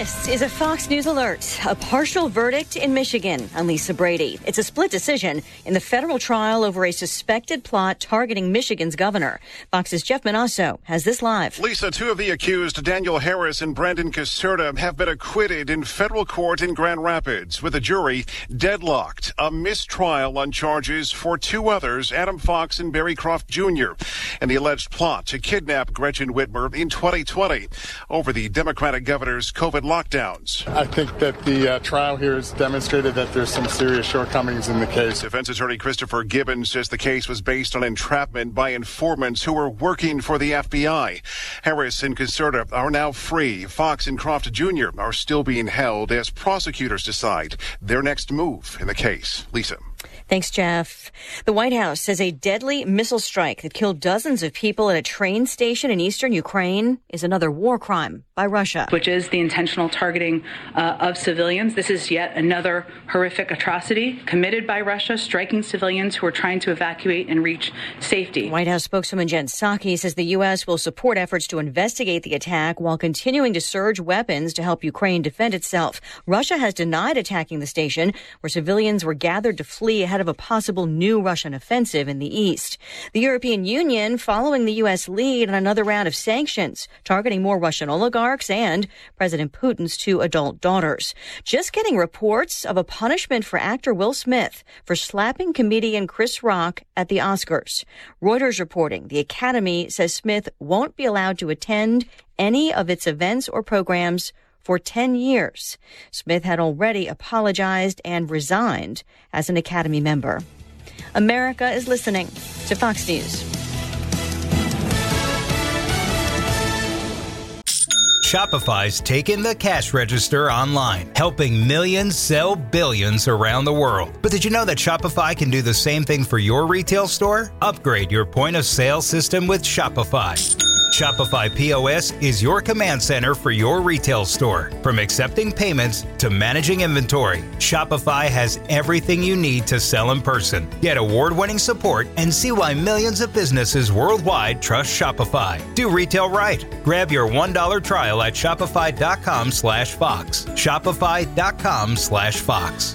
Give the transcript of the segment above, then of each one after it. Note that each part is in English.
This is a Fox News alert. A partial verdict in Michigan on Lisa Brady. It's a split decision in the federal trial over a suspected plot targeting Michigan's governor. Fox's Jeff Manasso has this live. Lisa, two of the accused, Daniel Harris and Brandon Caserta, have been acquitted in federal court in Grand Rapids, with a jury deadlocked. A mistrial on charges for two others, Adam Fox and Barry Croft Jr., and the alleged plot to kidnap Gretchen Whitmer in 2020 over the Democratic governor's COVID lockdowns. I think that the trial here has demonstrated that there's some serious shortcomings in the case. Defense attorney Christopher Gibbons says the case was based on entrapment by informants who were working for the FBI. Harris and Caserta are now free. Fox and Croft Jr. are still being held as prosecutors decide their next move in the case. Lisa. Thanks, Jeff. The White House says a deadly missile strike that killed dozens of people at a train station in eastern Ukraine is another war crime by Russia. Which is the intentional targeting of civilians. This is yet another horrific atrocity committed by Russia, striking civilians who are trying to evacuate and reach safety. White House spokeswoman Jen Psaki says the U.S. will support efforts to investigate the attack while continuing to surge weapons to help Ukraine defend itself. Russia has denied attacking the station where civilians were gathered to flee ahead of a possible new Russian offensive in the east. The European Union following the U.S. lead on another round of sanctions targeting more Russian oligarchs and President Putin's two adult daughters. Just getting reports of a punishment for actor Will Smith for slapping comedian Chris Rock at the Oscars. Reuters reporting the Academy says Smith won't be allowed to attend any of its events or programs for 10 years. Smith had already apologized and resigned as an Academy member. America is listening to Fox News. Shopify's taken the cash register online, helping millions sell billions around the world. But did you know that Shopify can do the same thing for your retail store? Upgrade your point of sale system with Shopify. Shopify POS is your command center for your retail store. From accepting payments to managing inventory, Shopify has everything you need to sell in person. Get award-winning support and see why millions of businesses worldwide trust Shopify. Do retail right. Grab your $1 trial at shopify.com/Fox. Shopify.com/Fox.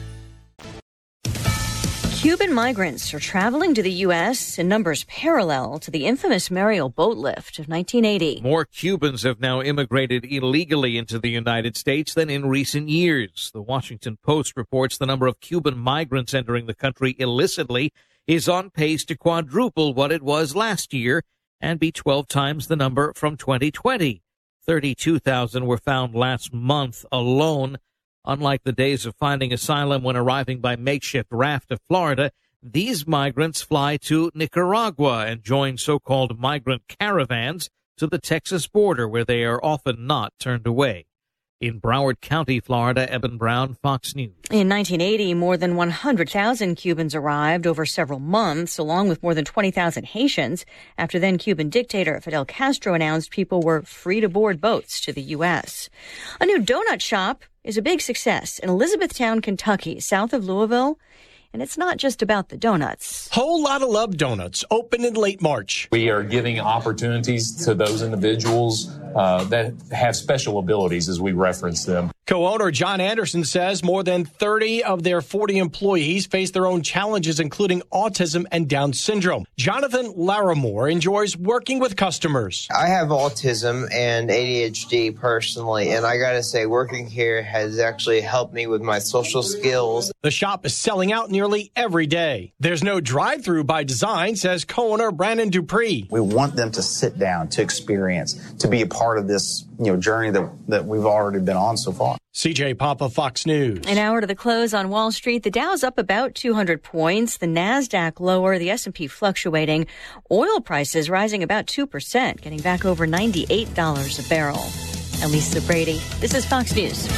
Cuban migrants are traveling to the U.S. in numbers parallel to the infamous Mariel boat lift of 1980. More Cubans have now immigrated illegally into the United States than in recent years. The Washington Post reports the number of Cuban migrants entering the country illicitly is on pace to quadruple what it was last year and be 12 times the number from 2020. 32,000 were found last month alone. Unlike the days of finding asylum when arriving by makeshift raft to Florida, these migrants fly to Nicaragua and join so-called migrant caravans to the Texas border, where they are often not turned away. In Broward County, Florida, Eben Brown, Fox News. In 1980, more than 100,000 Cubans arrived over several months, along with more than 20,000 Haitians, after then Cuban dictator Fidel Castro announced people were free to board boats to the U.S. A new donut shop is a big success in Elizabethtown, Kentucky, south of Louisville. And it's not just about the donuts. Whole Lot of Love Donuts open in late March. We are giving opportunities to those individuals that have special abilities, as we reference them. Co-owner John Anderson says more than 30 of their 40 employees face their own challenges, including autism and Down syndrome. Jonathan Larimore enjoys working with customers. I have autism and ADHD personally, and I got to say, working here has actually helped me with my social skills. The shop is selling out nearly every day. There's no drive-through by design, says co-owner Brandon Dupree. We want them to sit down, to experience, to be a part of this journey that we've already been on so far. CJ Papa, Fox News. An hour to the close on Wall Street. The Dow's up about 200 points. The NASDAQ lower, the S&P fluctuating. Oil prices rising about 2%, getting back over $98 a barrel. I'm Lisa Brady. This is Fox News.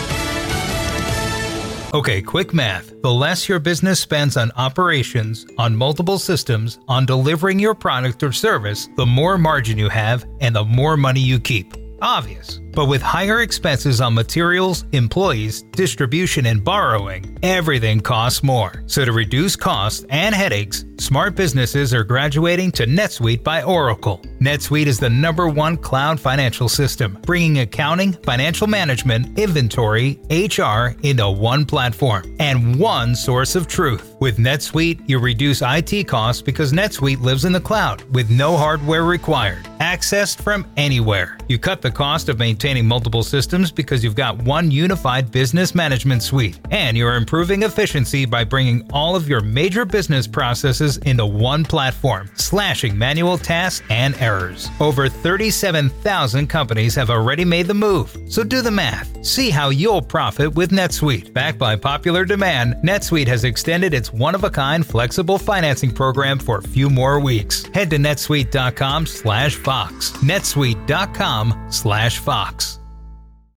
Okay, quick math. The less your business spends on operations, on multiple systems, on delivering your product or service, the more margin you have and the more money you keep. Obvious. But with higher expenses on materials, employees, distribution, and borrowing, everything costs more. So to reduce costs and headaches, Smart businesses are graduating to NetSuite by Oracle. NetSuite is the #1 cloud financial system, bringing accounting, financial management, inventory, HR into one platform and one source of truth. With NetSuite, you reduce IT costs because NetSuite lives in the cloud with no hardware required. Accessed from anywhere. You cut the cost of maintaining multiple systems because you've got one unified business management suite. And you're improving efficiency by bringing all of your major business processes into one platform, slashing manual tasks and errors. Over 37,000 companies have already made the move. So do the math. See how you'll profit with NetSuite. Backed by popular demand, NetSuite has extended its one-of-a-kind flexible financing program for a few more weeks. Head to netsuite.com/Fox. netsuite.com/Fox.